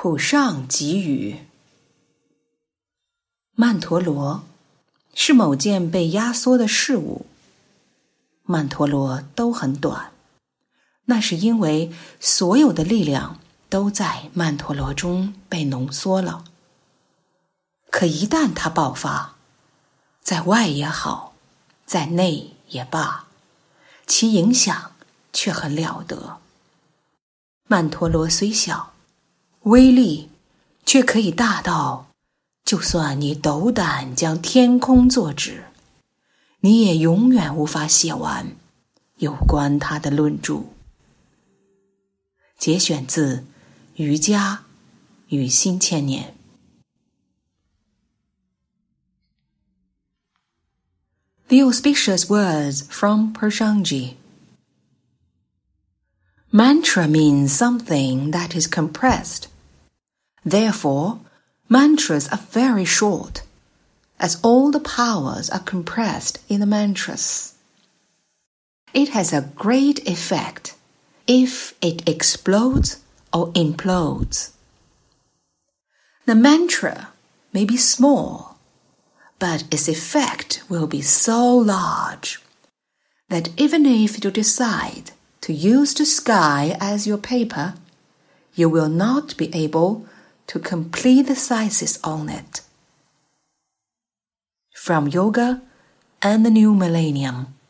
普上给予。曼陀罗是某件被压缩的事物，曼陀罗都很短，那是因为所有的力量都在曼陀罗中被浓缩了。可一旦它爆发，在外也好，在内也罢，其影响却很了得。曼陀罗虽小，威力却可以大到，就算你斗胆将天空作纸，你也永远无法写完有关它的论著。节选自《瑜伽与新千年》。The auspicious words from Prashanji. Mantra means something that is compressed. Therefore, mantras are very short, as all the powers are compressed in the mantras. It has a great effect if it explodes or implodes. The mantra may be small, but its effect will be so large that even if you decide to use the sky as your paper, you will not be able to complete the sizes on it. From Yoga and the New Millennium.